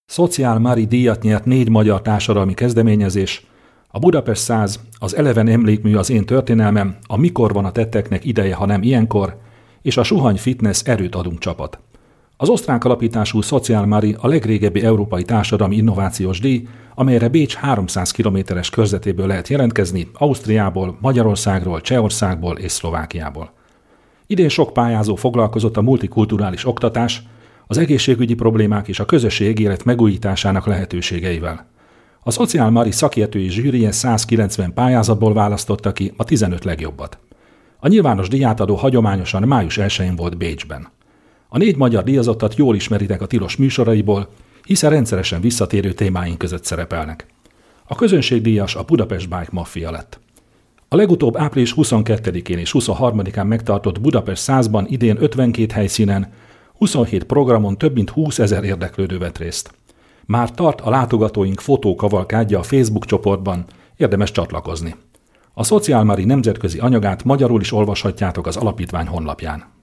Social Mari díjat nyert 4 magyar társadalmi kezdeményezés, a Budapest 100, az Eleven emlékmű az én történelmem, a Mikor van a tetteknek ideje, ha nem ilyenkor, és a Suhany Fitness erőt adunk csapat. Az osztrák alapítású Social Mari a legrégebbi európai társadalmi innovációs díj, amelyre Bécs 300 kilométeres körzetéből lehet jelentkezni, Ausztriából, Magyarországról, Csehországból és Szlovákiából. Idén sok pályázó foglalkozott a multikulturális oktatás, az egészségügyi problémák és a közösségi élet megújításának lehetőségeivel. A Social Mari szakértői zsűrije 190 pályázatból választotta ki a 15 legjobbat. A nyilvános díjátadó hagyományosan május 1-én volt Bécsben. A 4 magyar díjazottat jól ismeritek a Tilos műsoraiból, hiszen rendszeresen visszatérő témáink között szerepelnek. A közönségdíjas a Budapest Bike Mafia lett. A legutóbb április 22-én és 23-án megtartott Budapest 100-ban idén 52 helyszínen, 27 programon több mint 20 000 érdeklődő vett részt. Már tart a látogatóink fotókavalkádja a Facebook csoportban, érdemes csatlakozni. A Social Mari nemzetközi anyagát magyarul is olvashatjátok az alapítvány honlapján.